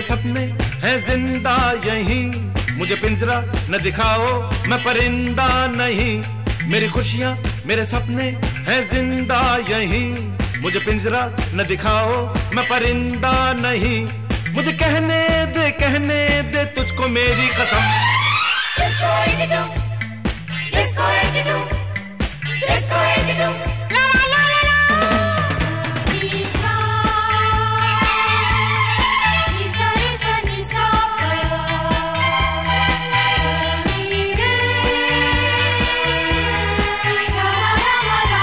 सपने हैं जिंदा यहीं, मुझे पिंजरा न दिखाओ मैं परिंदा नहीं। मेरी खुशियाँ मेरे सपने हैं जिंदा यहीं, मुझे पिंजरा न दिखाओ मैं परिंदा नहीं। मुझे कहने दे तुझको मेरी कसम। Disco 82, Disco 82, Disco 82. La la la la la. Nisa, Nisa Nisa Nisa. Nire, Rama Rama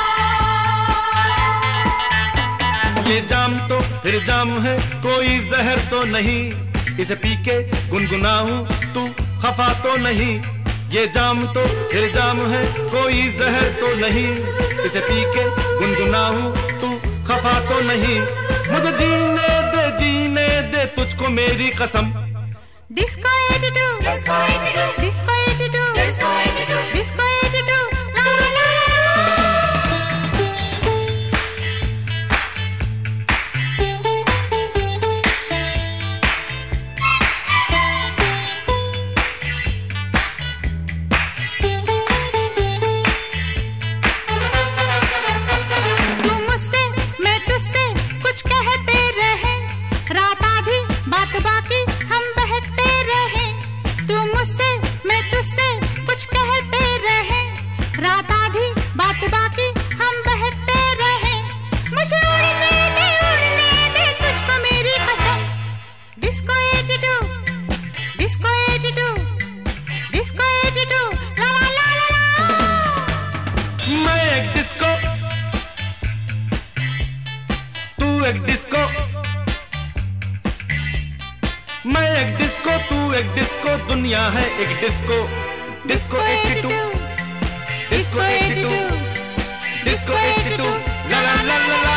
Rama. ये जाम तो फिर जाम है, कोई जहर तो नहीं, इसे पी के गुनगुनाऊं तू खफा तो नहीं। ये जाम तो फिर जाम है, कोई जहर तो नहीं, इसे पी के गुनगुनाऊं तू खफा तो नहीं। मुझे जीने दे तुझको मेरी कसम। Disco 82, Disco 82, Disco 82, Disco 82, Disco 82. La la la la la. बाकी हम बहकते रहे, तू मुझसे मैं तुझसे कुछ कहते रहे, रात आधी बात बाकी हम बहकते रहे। मुझे उड़ने दे तुझको मेरी कसम। डिस्को 82, डिस्को 82, डिस्को 82, ला ला ला ला ला। मैं एक डिस्को, तू एक डिस्को, मैं एक डिस्को तू एक डिस्को, दुनिया है एक डिस्को। डिस्को 82, डिस्को 82, डिस्को 82, ला ला ला ला।